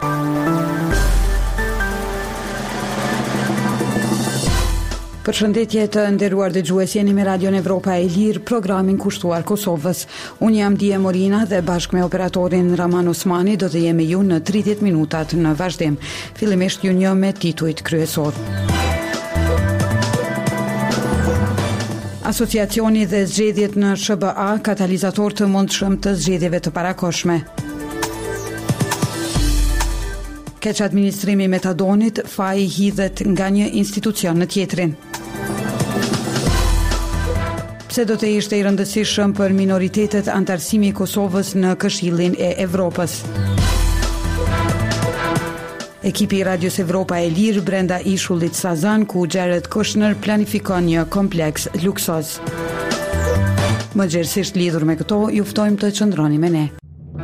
Përshëndetje të nderuar dëgjues, jeni me Radion Evropa e Lirë, programin kushtuar Kosovës. Unë jam Dije Morina dhe bashkë me operatorin Raman Osmani do të jemi ju në 30 minutat në vazhdim. Fillimisht ju një me titujt kryesor. Asociacioni dhe zgjedhjet në SBA, katalizator të mundshëm të zgjedhjeve të parakoshme. Keq administrimi i metadonit, faji hidhet nga një institucion në tjetrin. Pse do të ishte i rëndësishëm për minoritetet antarësimi i Kosovës në Këshillin e Evropës. Ekipi i Radios Evropa e Lirë brenda ishullit Sazan, ku Jared Kushner planifikon një kompleks luksoz. Më gjerësisht lidhur me këto, ju ftojmë të qëndroni me ne.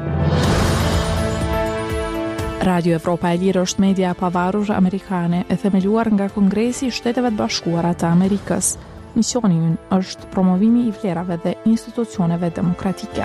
Radio Evropa e Lirë është media pavarur amerikane e themeluar nga Kongresi i Shteteve të Bashkuara të Amerikës. Misioni i ynë është promovimi i vlerave dhe institucioneve demokratike.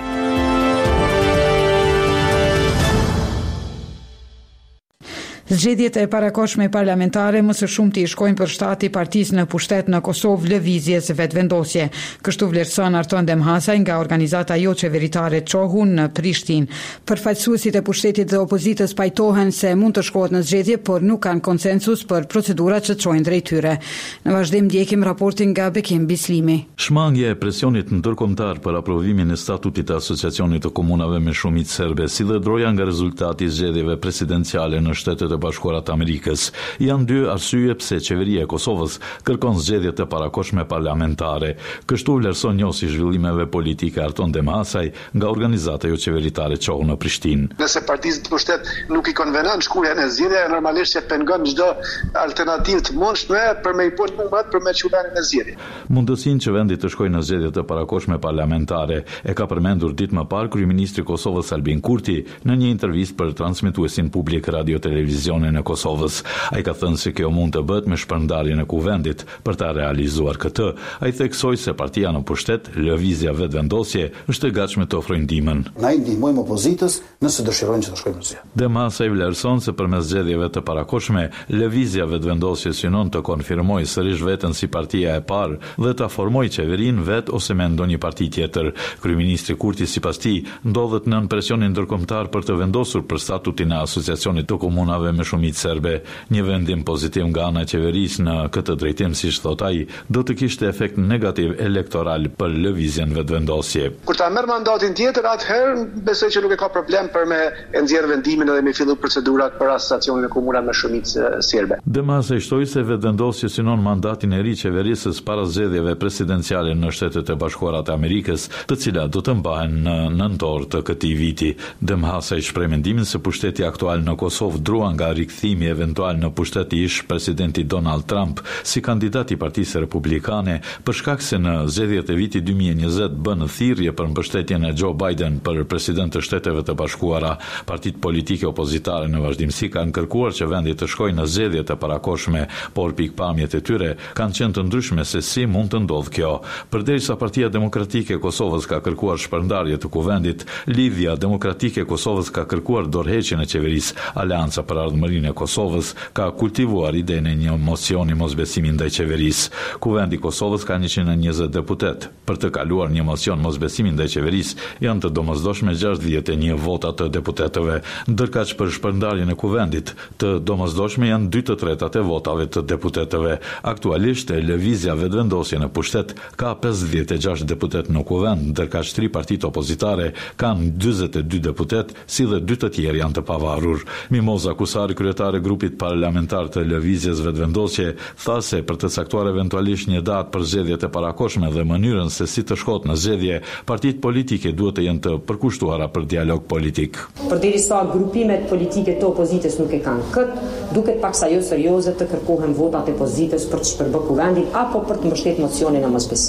Zgjedhjet e parakoshme parlamentare më së shumti i shkojnë për shtati partisë në pushtet në Kosovë lëvizjes vetvendosje. Kështu vlerëson Arton Demhasaj nga organizata jo qeveritare Çohu në Prishtinë. Përfaqësuesit e pushtetit dhe opozitës pajtohen se mund të shkohet në zgjedhje, por nuk kanë konsensus për procedurat që çojnë drejt tyre. Në vazhdim ndjekim raportin nga Bekim Bislimi. Shmangja e presionit ndërkombëtar për aprovimin e statutit të Asociacionit të Komunave me Shumicë Serbe, si dhe droja nga rezultati i zgjedhjeve presidenciale në Shtetet e Bashkuara të Amerikës, janë dy arsye pse qeveria e Kosovës kërkon zgjedhje të parakoshme parlamentare. Kështu vlerëson njohësi zhvillimeve politike Arton Demhasaj nga organizata jo qeveritare Çohu në Prishtinë. Nëse partisë të pushtet nuk i konvenon shkurja në zgjedhje, normalisht që pengon çdo alternativë të mundshme për me i poshtë mungat për me çullarin në zgjedhje. Mundësinë që vendi të shkojë në zgjedhje të parakoshme parlamentare e ka përmendur ditë më parë kryeministri i Kosovës Albin Kurti në një intervistë për transmetuesin publik radio televizion në Kosovës. Ai ka thënë se kjo mund të bëhet me shpërndarjen e kuvendit. Për ta realizuar këtë, ai theksoi se partia në pushtet, lëvizja vetvendosje, është e gatshme të ofrojë ndihmën. Na i ndihmojmë opozitës nëse dëshirojnë që të shkojmë në zgjedhje. Demhasaj vlerëson se përmes zgjedhjeve të parakoshme, lëvizja vetvendosje synon të konfirmojë sërish veten si partia e parë dhe ta formojë qeverinë vet ose me ndonjë parti tjetër. Kryeministri Kurti sipas tij ndodhet nën presionin ndërkombëtar për të vendosur për statutin e Asociacionit të Komunave me Shumicë Serbe. Një vendim pozitiv nga ana e qeverisë në këtë drejtim, siç thot ai, do të kishte efekt negativ elektoral për lëvizjen vetvendosje. Kur ta merr mandatin tjetër, atëherë besoj që nuk e ka problem për me nxjerr vendimin edhe me fillu procedurat për Asociacionin e Komunave me Shumicë Serbe. Demhasaj shtoi se vetvendosja synon mandatin e ri qeverisë para zgjedhjeve presidenciale në Shtetet e Bashkuara të Amerikës, të cilat do të mbahen në nëntor të këtij viti. Demhasaj shpreh mendimin se pushteti aktual në Kosovë drua nga rikthimi eventual në pushtet i ish presidenti Donald Trump si kandidat i Partisë Republikane, për shkak se në zgjedhjet e vitit 2020 bën thirrje për mbështetjen e Joe Biden për president të Shteteve të Bashkuara. Partitë politike opozitare në vazhdimsi kanë kërkuar që vendi të shkojë në zgjedhje të parakoshme, por pikpamjet e tyre kanë qenë të ndryshme se si mund të ndodhë kjo. Përderisa Partia Demokratike e Kosovës ka kërkuar shpërndarje të kuvendit, Lidhja Demokratike e Kosovës ka kërkuar dorëheqjen e qeverisë. Alianca për Ardhmërinë e Kosovës ka kultivuar idenë e një mosioni mosbesimi ndaj qeverisë. Kuvendi i Kosovës ka 120 deputet. Për të kaluar një mosion mosbesimi ndaj qeverisë janë të domosdoshme 61 vota të deputetëve, ndërkaq për shpërndarjen e kuvendit të domosdoshme janë 2/3 e votave të deputetëve. Aktualisht lëvizja vetvendosje në pushtet ka 56 deputet në kuvend, ndërkaq 3 partitë opozitare kanë 42 deputet, si dhe 2 të tjerë janë të pavarur. Mimoza Kusari, kryetare e grupit parlamentar të lëvizjes vetvendosje, tha se për të caktuar eventualisht një datë për zgjedhjet e parakoshme dhe mënyrën se si të shkohet në zgjedhje, partitë politike duhet të jenë të përkushtuara për dialog politik. Përderisa grupimet politike të opozitës nuk e kanë këtë, duket paksa jo serioze të kërkohen votat e opozitës për të shpërbërë kuvendin apo për të mbështetur mocionin e mosbesimit.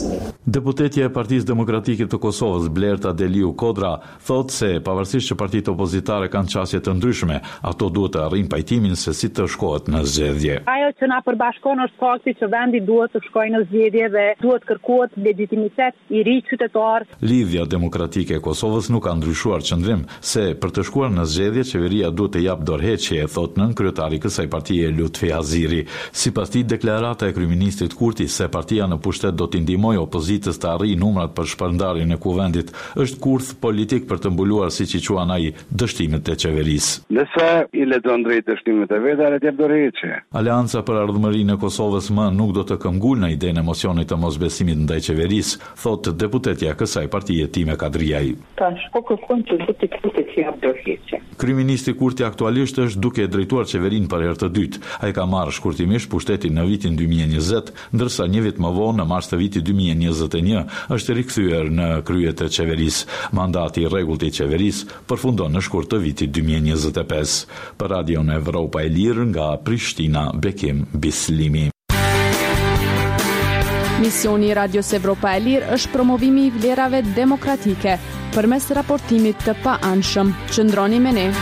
Deputetja e Partisë Demokratike të Kosovës, Blerta Deliu Kodra, thotë se pavarësisht që partitë opozitare kanë qasje të ndryshme, ato duhet të arrijnë pajtimin se si të shkohet në zgjedhje. Ajo që na përbashkon është fakti që vendi duhet të shkojë në zgjedhje dhe duhet kërkohet legitimitet i ri qytetar. Lidhja Demokratike e Kosovës nuk ka ndryshuar qëndrim se për të shkuar në zgjedhje qeveria duhet të jap dorëheqje, thotë nën kryetari i kësaj partie Lutfi Aziri. Sipas tij, deklarata e kryeministit Kurti se partia në pushtet do t'i ndihmojë opozitën të arrijë numrat për shpërndarjen e kuvendit është kurth politik për të mbuluar, siç i quan ai, dështimet e qeverisë. Nëse i lexon drejt dështimet e veta, le të jap dorëheqje. Aleanca për Ardhmërinë e Kosovës më nuk do të këmbgulë në idenë e mocionit të mosbesimit ndaj qeverisë, thotë deputetja e kësaj partie Time Kadriaj. Kryeministi Kurti aktualisht është duke drejtuar qeverinë për herë të dytë. Ai ka marrë shkurtimisht pushtetin në vitin 2020, ndërsa një vit më vonë, në mars të vitit 2021, është rikthyer në krye të qeverisë. Mandati i rregullt i qeverisë përfundon në shkurt të vitit 2025. Për Radion Evropa e Lirë nga Prishtina, Bekim Bislimi. Misioni i Radios Evropa e Lirë është promovimi i vlerave demokratike përmes raportimit të paanshëm. Qëndroni me ne.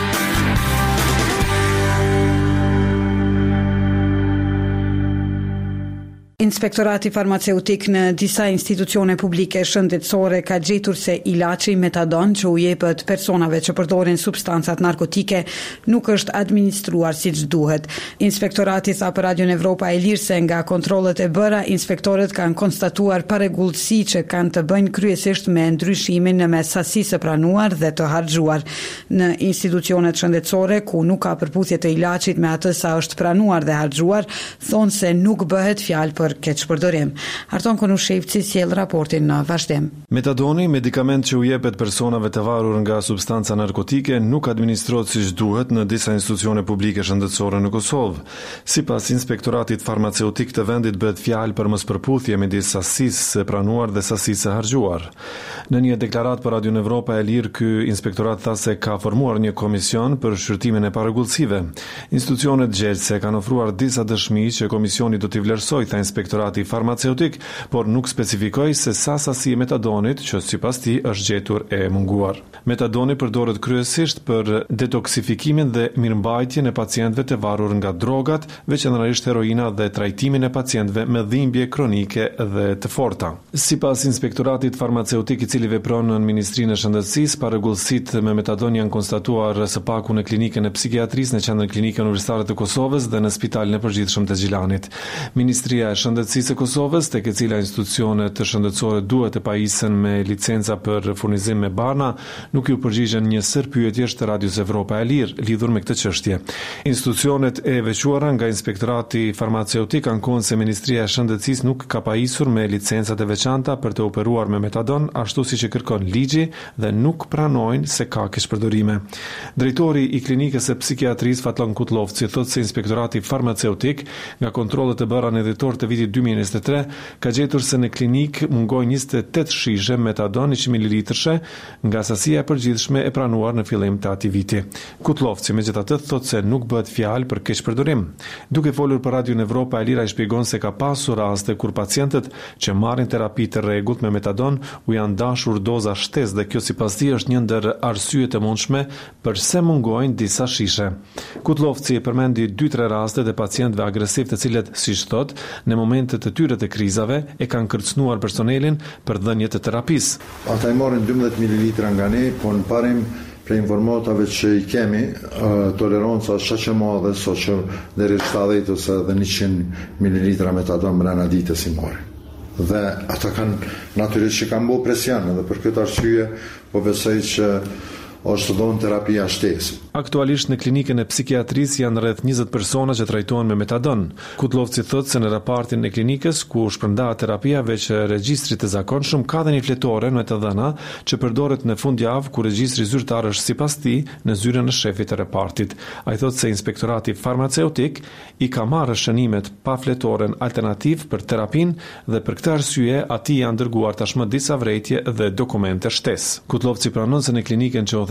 Inspektorati farmaceutik në disa institucione publike shëndetësore ka gjetur se ilaçi metadon që u jepet personave që përdorin substancat narkotike nuk është administruar siç duhet. Inspektorati tha për Radion Evropa e Lirë se nga kontrollet e bëra, inspektorët kanë konstatuar parregullsi që kanë të bëjnë kryesisht me ndryshimin në mes sasisë së pranuar dhe të harxhuar. Në institucionet shëndetësore ku nuk ka përputhje të ilaçit me atë sa është pranuar dhe harxhuar, thonë se nuk bëhet fjalë për keqpërdorim. Arton Konushevci sjell raportin në vazhdim. Metadoni, medikament që u jepet personave të varur nga substanca narkotike, nuk administrohet siç duhet në disa institucione publike shëndetësore në Kosovë. Sipas inspektoratit farmaceutik të vendit bëhet fjalë për mospërputhje midis sasisë së pranuar dhe sasisë së harxhuar. Në një deklaratë për Radion Evropa e Lirë, ky inspektorat tha se ka formuar një komision për shqyrtimin e parregullsive. Institucionet gjerëse kanë ofruar disa dëshmi që komisioni do t'i vlerësojë, tha inspektorati farmaceutik, por nuk specifikoi se sa sasi e metadonit që sipas tij është gjetur e munguar. Metadoni përdoret kryesisht për detoksifikimin dhe mirëmbajtjen e pacientëve të varur nga drogat, veçanërisht heroina, dhe trajtimin e pacientëve me dhimbje kronike dhe të forta. Sipas inspektoratit farmaceutik i cili vepron në Ministrinë e Shëndetësisë, parregullsitë me metadon janë konstatuar së paku në klinikën e psikiatrisë në Qendrën Klinike Universitare të Kosovës dhe në Spitalin e Përgjithshëm të Gjilanit. Ministria e Shëndetësisë e Kosovës, tek e cila institucionet të shëndetësore duhet të pajisen me licenca për furnizim me barna, nuk ju përgjigjen një sër pyetjesh të Radios Evropa e Lirë lidhur me këtë çështje. Institucionet e veçuara nga Inspektorati Farmaceutik ankohen se Ministria e Shëndetësisë nuk ka pajisur me licencat e veçanta për të operuar me metadon, ashtu siç e kërkon ligji, dhe nuk pranojnë se ka keqpërdorime. Drejtori i klinikës së psikiatrisë Fatlon Kutlovci thotë se Inspektorati Farmaceutik nga kontrollet e bëra në dhjetor të vitit 2023 ka gjetur se në klinik mungojnë 28 shishe metadon 100 ml nga sasia e përgjithshme e pranuar në fillim të atij viti. Kutlovci megjithatë thotë se nuk bëhet fjalë për keqpërdorim. Duke folur për Radion Evropa e Lirë, ai shpjegon se ka pasur raste kur pacientët që marrin terapi të rregullt me metadon u janë dashur doza shtesë dhe kjo sipas tij është një ndër arsyet e mundshme pse mungojnë disa shishe. Kutlovci përmendi 2-3 raste të pacientëve agresiv të cilët, siç thotë, në momentet e tyre të krizave e kanë kërcënuar personelin për dhënje të terapisë. Ata i marrin 12 ml nga ne, po në parim për informatave që i kemi, toleranca është që madhe, so që deri 70 ose edhe 100 ml metadon brenda ditës i marrin. Dhe ata kanë natyrisht që kanë bërë presion, dhe për këtë arsye po besoj që është dhënë terapia shtesë. Aktualisht në klinikën e psikiatrisë janë rreth 20 persona që trajtohen me metadon. Kutlovci thotë se në raportin e klinikës ku shpërndahet terapia veç regjistrit të zakonshëm ka dhe një fletore me të dhëna që përdoret në fundjavë ku regjistri zyrtar është sipas tij në zyrën e shefit të repartit. Ai thotë se inspektorati farmaceutik i ka marrë shënimet pa fletoren alternativ për terapinë dhe për këtë arsye atij janë dërguar tashmë disa vërejtje dhe dokumente shtesë. Kutlovci pranon se në klinikën që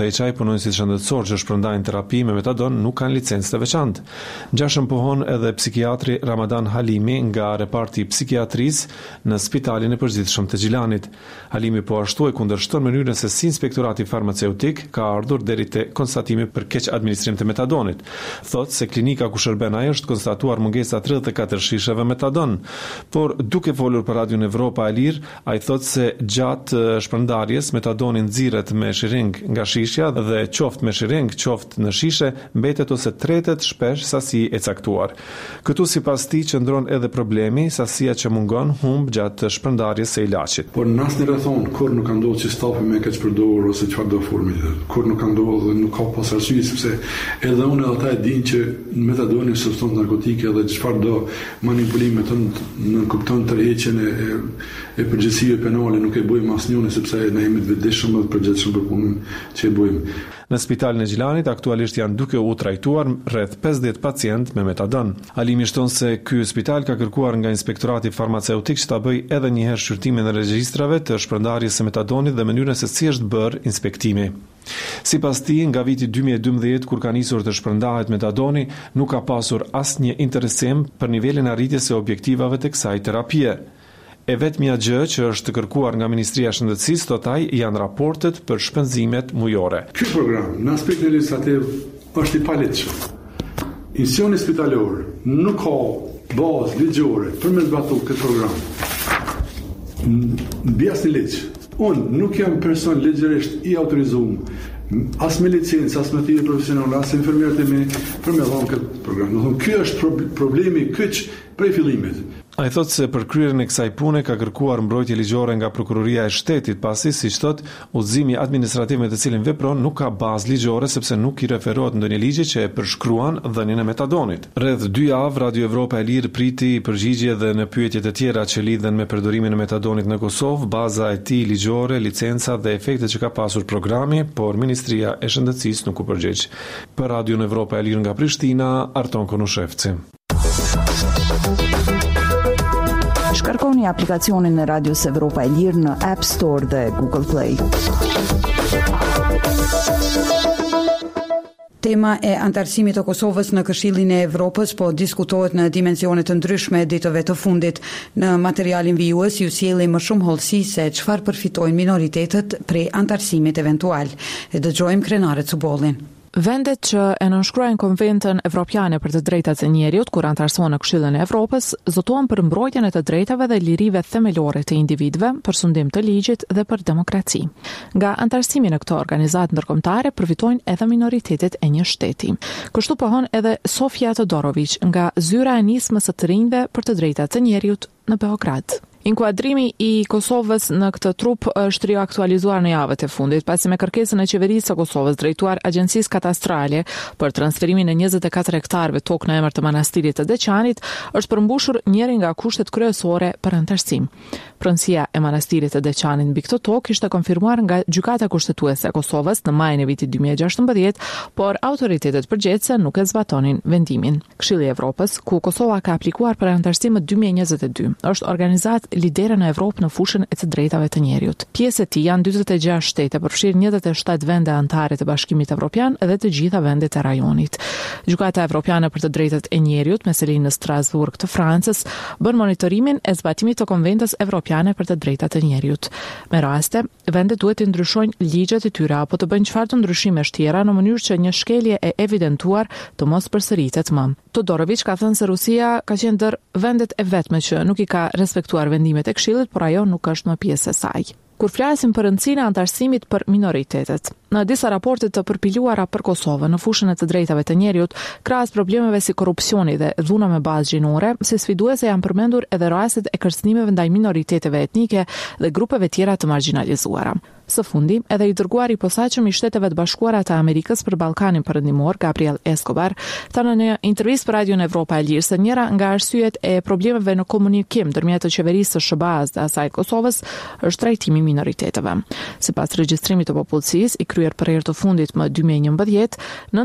e qaj punonësit shëndetësor që shpërndajnë terapi me metadon nuk kanë licencë të veçantë. Gjashëm pohon edhe psikiatri Ramadan Halimi nga reparti psikiatrisë në spitalin e përgjithshëm të Gjilanit. Halimi po ashtu e kundërshton mënyrën se si inspektorati farmaceutik ka ardhur deri te konstatimi për keq administrim të metadonit. Thotë se klinika ku shërben ai është konstatuar mungesa 34 shisheve metadon, por duke folur për Radio Evropa e Lirë, ai thotë se gjatë shpërndarjes metadoni nxirret me shiring nga shishja dhe qoftë me shiring, qoftë në shishe, mbetet ose tretet shpesh sasi e caktuar. Këtu sipas tij qëndron edhe problemi, sasia që mungon humb gjatë shpërndarjes së ilaçit. Por në asnjë rrethon kur nuk ka ndodhur që stafi me këtë përdor ose çfarë do formë. Kur nuk ka ndodhur dhe nuk ka pas arsye sepse edhe unë ata e dinë që metadoni është substancë narkotike dhe çfarë do manipulime të në kupton tërheqjen e përgjegjësive penale nuk e bëjmë asnjëri sepse ne jemi të vetëdijshëm dhe të përgjegjshëm për punën që e bëjmë. Në spitalin e Gjilanit aktualisht janë duke u trajtuar rreth 50 pacient me metadon. Halimi shton se ky spital ka kërkuar nga inspektorati farmaceutik që ta bëjë edhe një herë shqyrtimin e regjistrave të shpërndarjes së metadonit dhe mënyrën se si është bërë inspektimi. Sipas tij, nga viti 2012 kur ka nisur të shpërndahet metadoni, nuk ka pasur asnjë interesim për nivelin e arritjes së objektivave të kësaj terapie. E vetmja gjë që është kërkuar nga Ministria e Shëndetësisë totaj janë raportet për shpenzimet mujore. Ky program në aspektin legislativ është i paligjshëm. Institucioni spitalor nuk ka bazë ligjore për me zbatuar këtë program. Mbi asnjë ligj. Unë nuk jam person ligjërisht i autorizuar as me licencë, as me thirrje profesionale, as infermierët e mi për me dhënë këtë program. Do të thonë ky është problemi kyç prej fillimit. Ai thotë se për kryerjen e kësaj pune ka kërkuar mbrojtje ligjore nga Prokuroria e Shtetit, pasi siç thotë, udhëzimi administrativ me të cilin vepron nuk ka bazë ligjore sepse nuk i referohet ndonjë ligji që e përshkruan dhënien e metadonit. Rreth 2 javë Radio Evropa e Lirë priti përgjigje dhe në pyetjet e tjera që lidhen me përdorimin e metadonit në Kosovë, baza e tij ligjore, licenca dhe efektet që ka pasur programi, por Ministria e Shëndetësisë nuk u përgjigj. Për Radio Evropa e Lirë nga Prishtina, Arton Konushevci. Shkarkoni aplikacionin e Radios Evropa e Lirë në App Store dhe Google Play. Tema e antarësimit të Kosovës në Këshillin e Evropës po diskutohet në dimensione të ndryshme ditëve të fundit. Në materialin vijues ju sjellin më shumë hollësi se çfarë përfitojnë minoritetet prej antarësimit eventual. E dëgjojmë krenaret Cubollin. Vendet që e nënshkruajnë Konventën Evropiane për të drejtat e njeriut, kur antarësohen në Këshillin e Evropës, zotohen për mbrojtjen e të drejtave dhe lirive themelore të individëve, për sundim të ligjit dhe për demokraci. Nga antarësimi në këto organizatë ndërkombëtare përfitojnë edhe minoritetet e një shteti. Kështu pohon edhe Sofia Todorović nga zyra e nismës së të rinjve për të drejtat e njeriut në Beograd. Inkuadrimi i Kosovës në këtë trup është riaktualizuar në javët e fundit, pasi me kërkesën e qeverisë së Kosovës drejtuar Agjencisë Katastrale për transferimin e 24 hektarëve tokë në emër të manastirit të Deçanit, është përmbushur njëri nga kushtet kryesore për antarësim. Pronësia e manastirit të Deçanit mbi këtë tokë ishte konfirmuar nga Gjykata Kushtetuese e Kosovës në majin e vitit 2016, por autoritetet përgjithëse nuk e zbatonin vendimin. Këshilli i Evropës, ku Kosova ka aplikuar për antarësim në 2022, është organizatë lidere në Evropë në fushën e të drejtave të njeriut. Pjesë e tij janë 46 shtete, përfshirë 27 vende anëtare të Bashkimit Evropian dhe të gjitha vendet e rajonit. Gjykata Evropiane për të drejtat e njeriut me selinë në Strasburg të Francës bën monitorimin e zbatimit të Konventës Evropiane për të drejtat e njeriut. Me raste, vendet duhet të ndryshojnë ligjet e tyre apo të bëjnë çfarë të ndryshimesh tjera në mënyrë që një shkelje e evidentuar të mos përsëritet më. Todorović ka thënë se Rusia ka qenë ndër vendet e vetme që nuk i ka respektuar vendimet e Këshillit, por ajo nuk është më pjesë e saj. Kur flasim për rëndësinë e antarësimit për minoritetet, në disa raporte të përpiluara për Kosovën në fushën e të drejtave të njeriut, krahas problemeve si korrupsioni dhe dhuna me bazë gjinore, si sfiduese janë përmendur edhe rastet e kërcënimeve ndaj minoriteteve etnike dhe grupeve tjera të marginalizuara. Së fundi, edhe i dërguari i posaçëm i Shteteve të Bashkuara të Amerikës për Ballkanin Perëndimor, Gabriel Escobar, thanë në një intervistë për Radio Evropa e Lirë se njëra nga arsyet e problemeve në komunikim ndërmjet të qeverisë së SBA-s dhe asaj Kosovës është trajtimi i minoriteteve. Sipas regjistrimit të popullsisë i kryer për herë të fundit më 2011,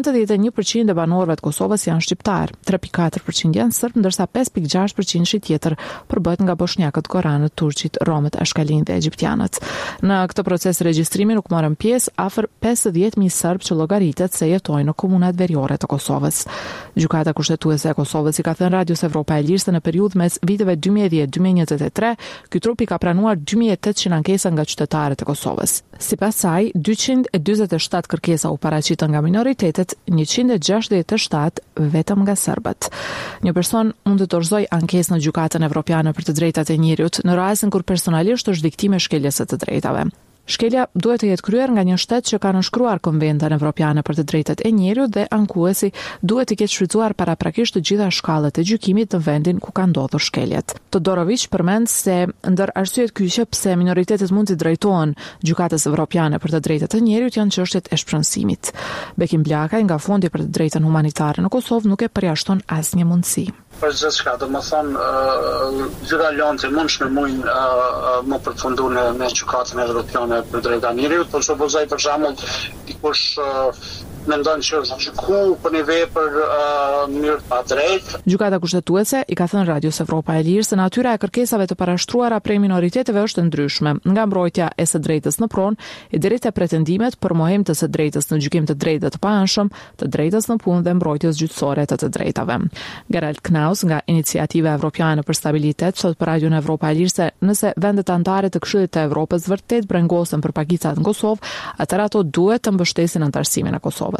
91% e banorëve të Kosovës janë shqiptar, 3.4% janë serb, ndërsa 5.6% tjetër përbëhet nga bosnjakët, goranët, turqit, romët, ashkalin dhe egjiptianët. Në këtë proces proces regjistrimi nuk morën pjesë afër 50.000 serbë që llogaritet se jetojnë në komunat veriore të Kosovës. Gjykata kushtetuese e Kosovës i ka thënë Radios Evropa e Lirë se në periudhë mes viteve 2010-2023, ky trup i ka pranuar 2800 ankesa nga qytetarët e Kosovës. Sipas saj, 247 kërkesa u paraqitën nga minoritetet, 167 vetëm nga serbët. Një person mund të dorëzojë ankesë në Gjykatën Evropiane për të drejtat e njeriut në rastin kur personalisht është viktime e shkeljes së të drejtave. Shkelja duhet të jetë kryer nga një shtet që ka nënshkruar Konventën Evropiane për të drejtat e njeriut dhe ankuesi duhet të ketë shfrytzuar paraprakisht të gjitha shkallët e gjykimit në vendin ku ka ndodhur shkeljet. Todorović përmend se ndër arsyet kyçe pse minoritetet mund të drejtohen Gjykatës Evropiane për të drejtat e njeriut janë çështjet e shpronësimit. Bekim Blakaj nga Fondi për të drejtën humanitare në Kosovë nuk e përjashton asnjë mundësi. Për gjithçka, domethënë gjitha lëndët e mundshme mund më përfundu në Gjykatën Evropiane për drejtat e njeriut, por supozoj për shembull dikush mendon që është gjyku për një vepër në mënyrë të padrejtë. Gjykata kushtetuese i ka thënë Radios Evropa e Lirë se natyra e kërkesave të parashtruara prej minoriteteve është ndryshme, nga mbrojtja e së drejtës në pronë e deri te pretendimet për mohim të së drejtës në gjykim të drejtë të paanshëm, të drejtës në punë dhe mbrojtjes gjyqësore të drejtave. Gerald Knaus nga Iniciativa Evropiane për Stabilitet thot për Radion Evropa e Lirë se nëse vendet anëtare të Këshillit të Evropës vërtet brengosen për pagicat në Kosovë, atëherë ato duhet të mbështesin anëtarësimin e Kosovës.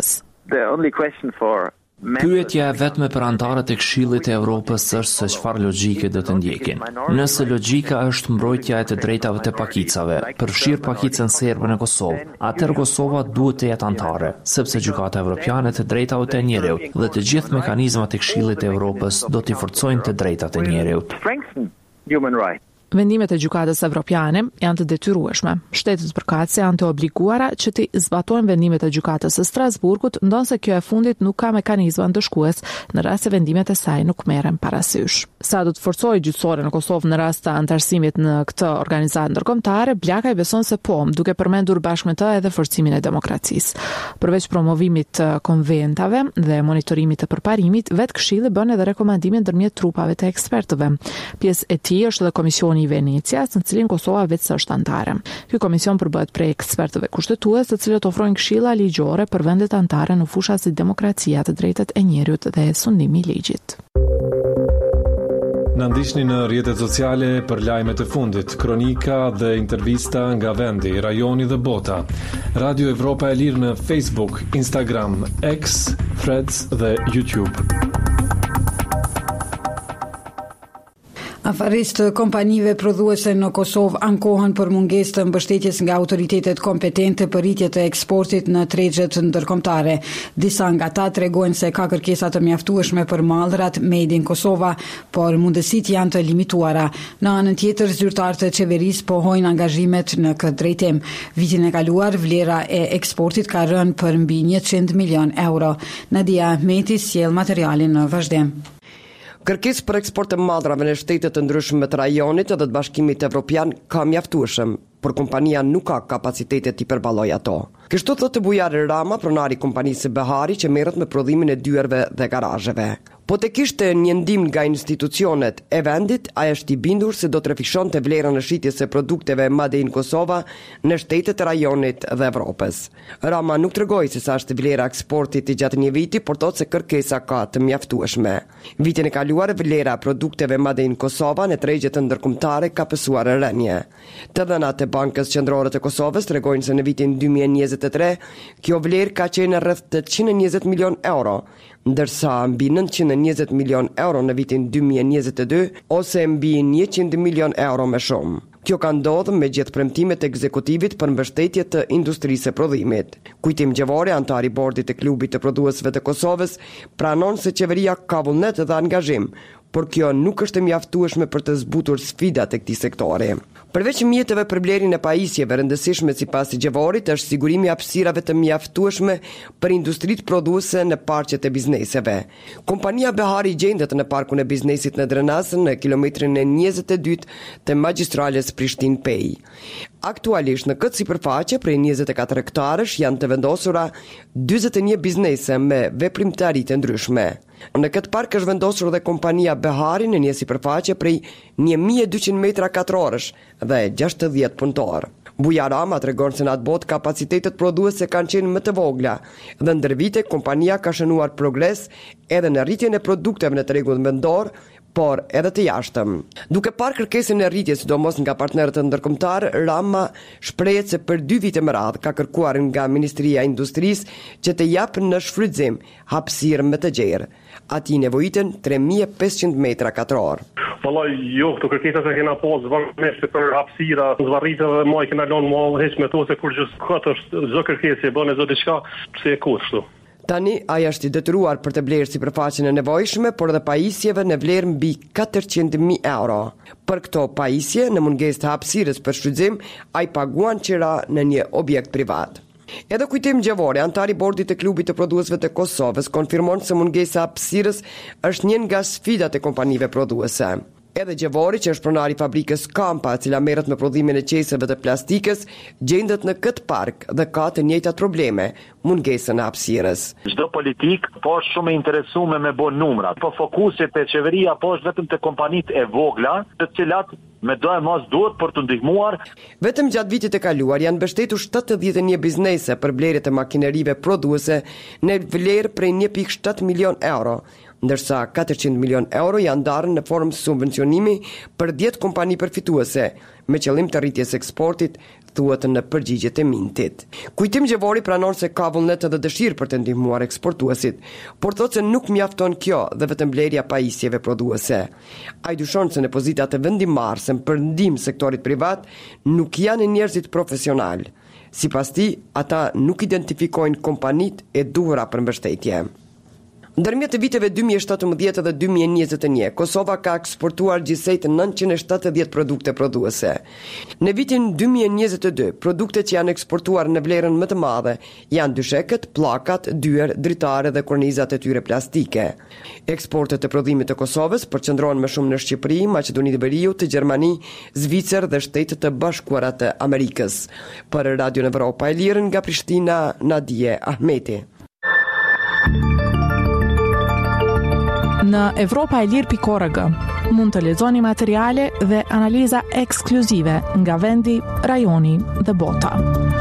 Pyetja e vetme për anëtarët e Këshillit të Evropës është se çfarë logjike do të ndjekin. Nëse logjika është mbrojtja e të drejtave të pakicave, përfshir pakicën serbe në Kosovë, atëherë Kosova duhet të jetë anëtare, sepse Gjykata Evropiane të drejtave të njeriut dhe të gjithë mekanizmat e Këshillit të Evropës do t'i forcojnë të drejtat e njeriut. Vendimet e Gjykatës Evropiane janë të detyrueshme. Shtetet përkatëse janë të obliguara që të zbatojnë vendimet e Gjykatës së Strasburgut, ndonse kjo e fundit nuk ka mekanizma ndëshkues në rast se vendimet e saj nuk merren parasysh. Sa do të forcojë gjyqësore në Kosovë në rast të anëtarësimit në këtë organizatë ndërkombëtare, Blakaj beson se po, duke përmendur bashkë me të edhe forcimin e demokracisë. Përveç promovimit të konventave dhe monitorimit të përparimit, vetë Këshilli bën edhe rekomandime ndërmjet trupave të ekspertëve. Pjesë e tij është edhe Komisioni i Venecias, në cilin Kosova vetë është anëtare. Ky komision përbëhet prej ekspertëve kushtetues, të cilët ofrojnë këshilla ligjore për vendet anëtare në fusha si demokracia, të drejtat e njeriut dhe sundimi i ligjit. Na ndiqni në rrjetet sociale për lajmet e fundit, kronika dhe intervista nga vendi, rajoni dhe bota. Radio Evropa e Lirë në Facebook, Instagram, X, Threads dhe YouTube. Afaristë kompanive prodhuese në Kosovë ankohen për mungesë të mbështetjes nga autoritetet kompetente për rritje të eksportit në tregjet ndërkombëtare. Disa nga ta tregojnë se ka kërkesa të mjaftueshme për mallrat made in Kosova, por mundësitë janë të limituara. Në anën tjetër, zyrtarët e qeverisë pohojnë angazhimet në këtë drejtim. Vitin e kaluar, vlera e eksportit ka rënë për mbi 100 milion euro. Nadia Ahmeti sjell materialin në vazhdim. Kërkesë për eksport të mallrave në shtete të ndryshme të rajonit dhe të Bashkimit Evropian ka mjaftueshëm, por kompania nuk ka kapacitetet të përballojë ato. Kështu thotë Bujari Rama, pronari i kompanisë Behari që merret me prodhimin e dyerve dhe garazheve. Po të kishte një ndim nga institucionet e vendit, ai është i bindur se do të rrëfishonte vlerën e shitjes së produkteve made in Kosova në shtetet e rajonit dhe Evropës. Rama nuk tregoi se sa është vlera e eksportit i gjatë një viti, por thotë se kërkesa ka të mjaftueshme. Vitin e kaluar vlera e produkteve made in Kosova në tregjet ndërkombëtare ka pësuar rënje. Të dhënat e Bankës Qendrore të Kosovës tregojnë se në vitin 2023 kjo vlerë ka qenë rreth 820 milion euro, ndërsa mbi 920 milion euro në vitin 2022 ose mbi 100 milion euro më shumë. Kjo ka ndodhur me gjithë premtimet e ekzekutivit për mbështetje të industrisë së prodhimit. Kujtim Gjevori, antar i bordit të klubit të prodhuesve të Kosovës, pranon se qeveria ka vullnet dhe angazhim, por kjo nuk është e mjaftueshme për të zbutur sfidat e këtij sektori. Përveç mjeteve për blerjen e pajisjeve, rëndësishme sipas Gjevorit është sigurimi i hapësirave të mjaftueshme për industritë prodhuese në parqet e bizneseve. Kompania Behari gjendet në parkun e biznesit në Drenasën në kilometrin e 22 të magjistrales Prishtinë-Pej. Aktualisht në këtë sipërfaqe prej 24 hektarësh janë të vendosura 41 biznese me veprimtari të ndryshme. Në këtë park është vendosur dhe kompania Behari në një sipërfaqe prej 1200 metra katrorësh dhe 60 punëtor. Buja Rama tregon se në atë botë kapacitetet prodhuese kanë qenë më të vogla dhe ndër vite kompania ka shënuar progres edhe në rritjen e produkteve në tregun vendor, por edhe të jashtëm. Duke parë kërkesën e rritjes sidomos nga partnerët ndërkombëtar, Rama shprehet se për 2 vite më radh ka kërkuar nga Ministria e Industrisë që të japë në shfrytëzim hapësirë më të gjerë. Ati nevojiten 3500 metra katror. Vallai, jo, këto kërkesat e kena pas zvarrisht për hapësira, zvarrite dhe më kena lënë më heq me to se kur gjithë çdo kërkesë e bën çdo diçka, pse e kështu. Tani aja është i detyruar për të blerë sipërfaqen e nevojshme, por dhe pajisjeve në vlerë mbi 400.000 euro. Për këto pajisje, në mungesë të hapësirës për shfrytëzim, ai paguan qira në një objekt privat. Edhe Kujtim Gjevori, antari bordit të klubit të prodhuesve të Kosovës, konfirmon se mungesa e hapësirës është një nga sfidat e kompanive prodhuese. Edhe Gjevori, që është pronari fabrikës Kampa, e cila merret me prodhimin e qesëve të plastikës, gjendet në këtë park dhe ka të njëjtat probleme, mungesën e hapësirës. Çdo politik po është shumë i interesuar me bën numrat, po fokusi te qeveria po është vetëm te kompanitë e vogla, të cilat me do e mos duhet për të ndihmuar. Vetëm gjatë vitit e kaluar janë mbështetur 71 biznese për blerje të makinerive prodhuese në vlerë prej 1.7 milion euro, ndërsa 400 milion euro janë ndarë në formë subvencionimi për 10 kompani përfituese, me qëllim të rritjes eksportit, thuhet në përgjigjet e Mintit. Kujtim Gjevori pranon se ka vullnet dhe dëshirë për të ndihmuar eksportuesit, por thotë se nuk mjafton kjo dhe vetëm blerja pajisjeve prodhuese. Ai dyshon se në pozitat e vendimarrëse për ndihmë sektorit privat nuk janë njerëzit profesional. Sipas tij, ata nuk identifikojnë kompanitë e duhura për mbështetje. Ndërmjet viteve 2017 dhe 2021, Kosova ka eksportuar gjithsejt 970 produkte prodhuese. Në vitin 2022, produktet që janë eksportuar në vlerën më të madhe janë dyshekët, pllakat, dyer, dritare dhe kornizat e tyre plastike. Eksportet e prodhimit të Kosovës përqendrohen më shumë në Shqipëri, Maqedoni e Veriut, Gjermani, Zvicër dhe Shtetet e Bashkuara të Amerikës. Për Radio Evropa e Lirë nga Prishtina, Nadije Ahmeti. Në evropaelir.org mund të lexoni materiale dhe analiza ekskluzive nga vendi, rajoni dhe bota.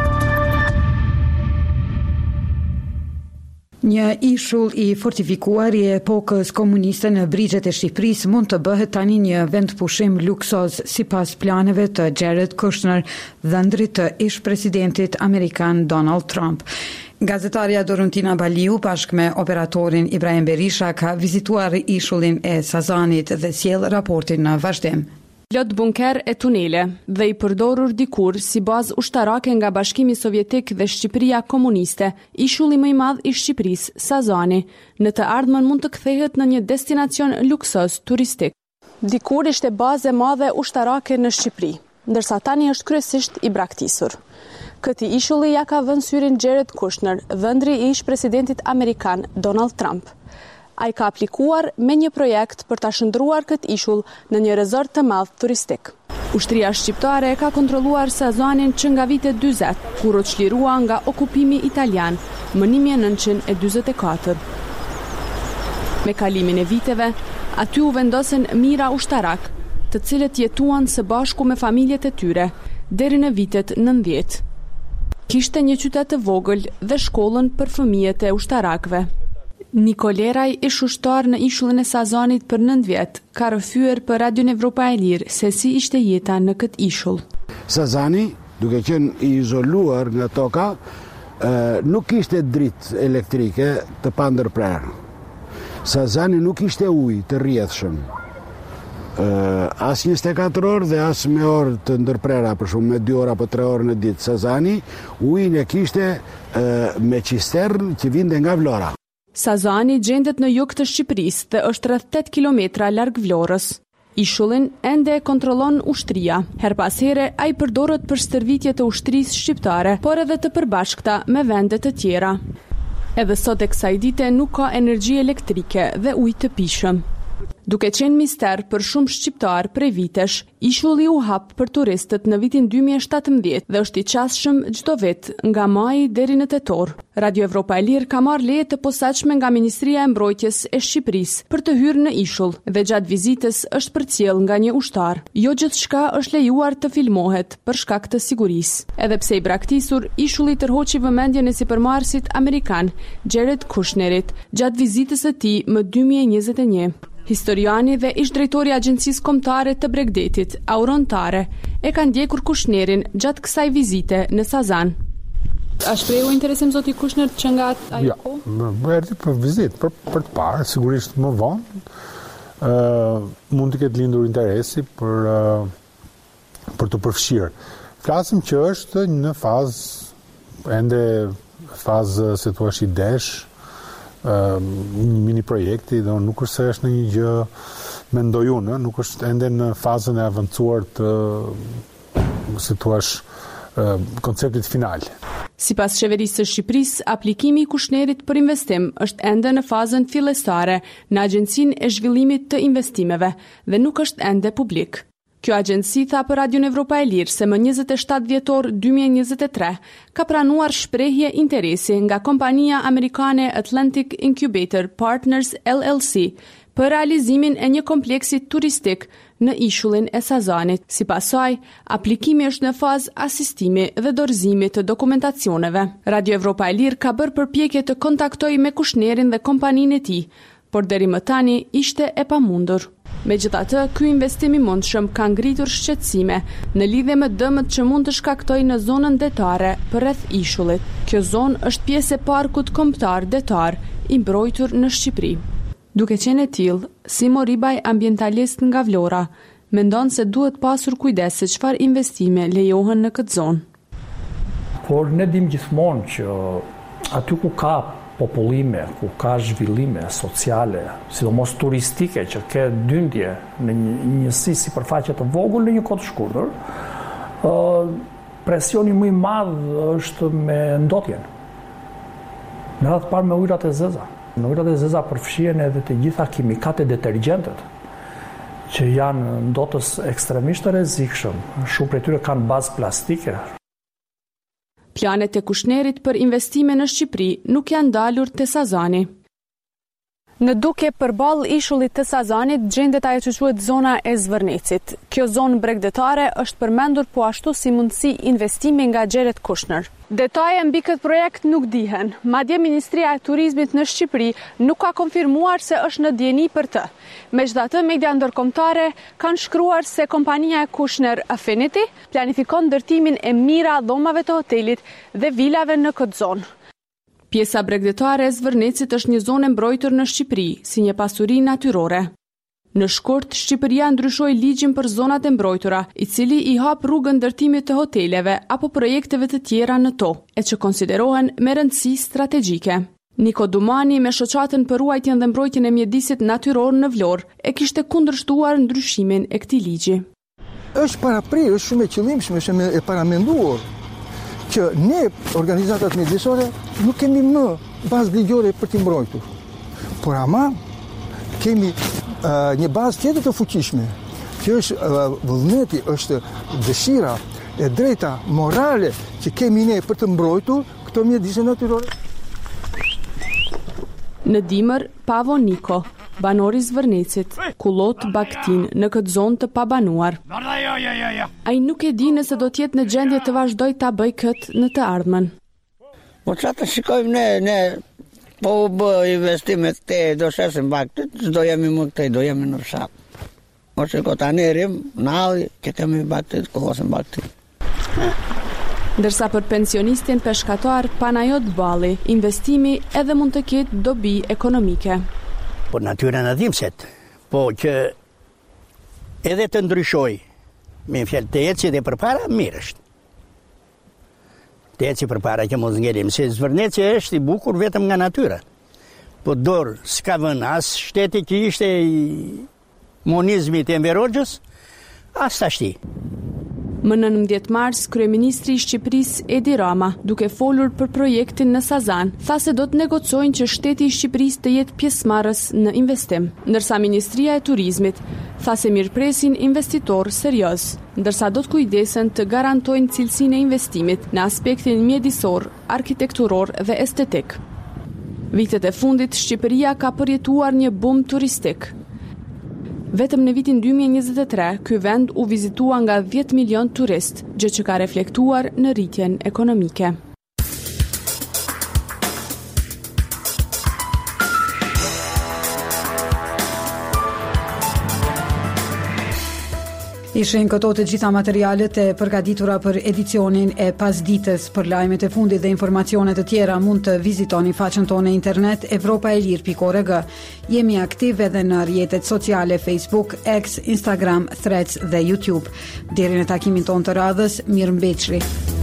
Një ishull i fortifikuar i epokës komuniste në brigjet e Shqipërisë mund të bëhet tani një vend pushim luksoz sipas planeve të Jared Kushner, dhëndrit të ish-presidentit amerikan Donald Trump. Gazetarja Doruntina Baliu bashkë me operatorin Ibrahim Berisha ka vizituar ishullin e Sazanit dhe sjell raportin në vazhdim. Plot bunker e tunele dhe i përdorur dikur si bazë ushtarake nga Bashkimi Sovjetik dhe Shqipëria komuniste, ishulli më i madh i Shqipërisë, Sazani, në të ardhmen mund të kthehet në një destinacion luksoz turistik. Dikur ishte bazë e madhe ushtarake në Shqipëri, ndërsa tani është kryesisht i braktisur. Këti ishulli ja ka vënë syrin Jared Kushner, dhëndri i ish-presidentit amerikan Donald Trump. Ai ka aplikuar me një projekt për ta shndruar këtë ishull në një rezort të madh turistik. Ushtria shqiptare ka kontrolluar Sazanin që nga vitet 40, kur u çlirua nga okupimi italian më 1944. Me kalimin e viteve, aty u vendosen mijëra ushtarak, të cilët jetuan së bashku me familjet e tyre deri në vitet 90. Kishte një qytet të vogël dhe shkollën për fëmijët e ushtarakëve. Nikoleraj, ish ushtar në ishullin e Sazanit për 9 vjet, ka rrëfyer për Radio Evropa e Lirë se si ishte jeta në këtë ishull. Sazani, duke qenë i izoluar nga toka, nuk ishte dritë elektrike të pandërprerë. Sazani nuk ishte ujë të rrjedhshëm. As 24 orë dhe as me orë të ndërprera, për shumë me 2 orë apo 3 orë në ditë. Sazani ujin e kishte me cistern që vinte nga Vlora. Sazani gjendet në jug të Shqipërisë dhe është rreth 8 kilometra larg Vlorës. Ishullin ende e kontrollon ushtria. Her pas here ai përdoret për stërvitje të ushtrisë shqiptare, por edhe të përbashkëta me vende të tjera. Edhe sot e kësaj dite nuk ka energji elektrike dhe ujë të pishëm. Duke qenë mister për shumë shqiptar prej vitesh, ishulli u hap për turistët në vitin 2017 dhe është i qasshëm çdo vit nga maji deri në tetor. Radio Evropa e Lirë ka marrë leje të posaçme nga Ministria e Mbrojtjes e Shqipërisë për të hyrë në ishull dhe gjatë vizitës është përcjell nga një ushtar. Jo gjithçka është lejuar të filmohet për shkak të sigurisë. Edhe pse i braktisur, ishulli tërhoqi vëmendjen e sipërmarrësit amerikan Jared Kushnerit gjatë vizitës së tij më 2021. Historiani dhe ish drejtori i Agjencisë Kombëtare të Bregdetit, Auron Tare, e ka ndjekur Kushnerin gjatë kësaj vizite në Sazan. A shprehu interesim zoti Kushner që nga ajo kohë? Ja, erdhi për vizitë, për të parë, sigurisht më vonë. Mund të ketë lindur interesi për të përfshirë. Flasim që është në fazë se thua idesh, një mini projekti, do nuk është se është në një gjë mendoj unë, nuk është ende në fazën e avancuar të si thua konceptit final. Sipas Qeverisë së Shqipërisë, aplikimi i Kushnerit për investim është ende në fazën fillestare në Agjencinë e Zhvillimit të Investimeve dhe nuk është ende publik. Kjo agjenci tha për Radion Evropa e Lirë se më 27 dhjetor 2023 ka pranuar shprehje interesi nga kompania amerikane Atlantic Incubator Partners LLC për realizimin e një kompleksi turistik në ishullin e Sazanit. Sipas saj, aplikimi është në fazë asistimi dhe dorëzimi të dokumentacioneve. Radio Evropa e Lirë ka bërë përpjekje të kontaktojë me Kushnerin dhe kompaninë e tij, por deri më tani ishte e pamundur. Megjithatë, ky investim i mundshëm ka ngritur shqetësime në lidhje me dëmët që mund të shkaktojë në zonën detare përreth ishullit. Kjo zonë është pjesë e parkut kombëtar detar i mbrojtur në Shqipëri. Duke qenë e tillë, Simo Ribaj, ambientalist nga Vlora, mendon se duhet pasur kujdes se çfarë investime lejohen në këtë zonë. Por ne dim gjithmonë që aty ku ka popullime, ku ka zhvillime sociale, sidomos turistike, që ke dyndje në njësi sipërfaqe të vogël në një kohë të shkurtër, presioni më i madh është me ndotjen. Në radhë parë me ujërat e zeza. Në ujërat e zeza përfshihen edhe të gjitha kimikatet e detergjentet, që janë ndotës ekstremisht të rrezikshëm. Shumë prej tyre kanë bazë plastike. Planet e Kushnerit për investime në Shqipëri nuk janë dalur te Sazani. Në duke përballë ishullit të Sazanit gjendet ajo që quhet zona e Zvërnecit. Kjo zonë bregdetare është përmendur po ashtu si mundësi investimi nga Jared Kushner. Detaje mbi këtë projekt nuk dihen. Madje Ministria e Turizmit në Shqipëri nuk ka konfirmuar se është në dieni për të. Megjithatë, media ndërkombëtare kanë shkruar se kompania e Kushner Affinity planifikon ndërtimin e mira dhomave të hotelit dhe vilave në këtë zonë. Pjesa bregdetare e Zvërnecit është një zonë e mbrojtur në Shqipëri, si një pasuri natyrore. Në shkurt, Shqipëria ndryshoi ligjin për zonat e mbrojtura, i cili i hap rrugën ndërtimit të hoteleve apo projekteve të tjera në to, e që konsiderohen me rëndësi strategjike. Niko Dumani, me shoqatën për ruajtjen dhe mbrojtjen e mjedisit natyror në Vlorë, e kishte kundërshtuar ndryshimin e këtij ligji. Është paraprirë, është shumë e qëllimshme, është e paramenduar që ne, organizatat mjedisore, nuk kemi më bazë ligjore për t'i mbrojtur. Por ama, kemi një bazë tjetër të fuqishme, që është vullneti, është dëshira e drejta morale që kemi ne për të mbrojtur këto mjedise natyrore. Në dimër, Pavo Niko, banori Zvërnecit, kullot Baktin në këtë zonë të pabanuar. Ai nuk e di nëse do t'jetë në gjendje të vazhdoj ta bëj këtë në të ardhmen. Po çfarë shikojmë ne po bë investime këte, do shesim Baktit, do jemi më këte, do jemi në fshat. Po shiko tani rim, nalli, që kemi Baktit, kohosim Baktit. Ndërsa për pensionistin peshkatar Panajot Balli, investimi edhe mund të ketë dobi ekonomike. Po natyra në dhimset, po që edhe të ndryshoj, me fjallë të eci dhe përpara, mirë është. Të eci përpara që mos ngerim, se Zvërneci është i bukur vetëm nga natyra. Po dorë s'ka vën as shteti që ishte i monizmit e Enverogjës, as tashti. Më 19 mars, kryeministri i Shqipërisë Edi Rama, duke folur për projektin në Sazan, tha se do të negocojnë që shteti i Shqipërisë të jetë pjesëmarrës në investim, ndërsa Ministria e Turizmit tha se mirëpresin investitor serioz, ndërsa do të kujdesen të garantojnë cilësinë e investimit në aspektin mjedisor, arkitekturor dhe estetik. Vitet e fundit, Shqipëria ka përjetuar një bum turistik. Vetëm në vitin 2023, ky vend u vizitua nga 10 milion turist, gjë që ka reflektuar në rritjen ekonomike. Ishin këto të gjitha materialet e përgatitura për edicionin e pasdites. Për lajmet e fundit dhe informacionet të tjera mund të vizitoni faqen tonë internet evropaelir.org. Jemi aktiv edhe në rrjetet sociale Facebook, X, Instagram, Threads dhe YouTube. Deri në takimin tonë të radhës, mirëmbëjtje.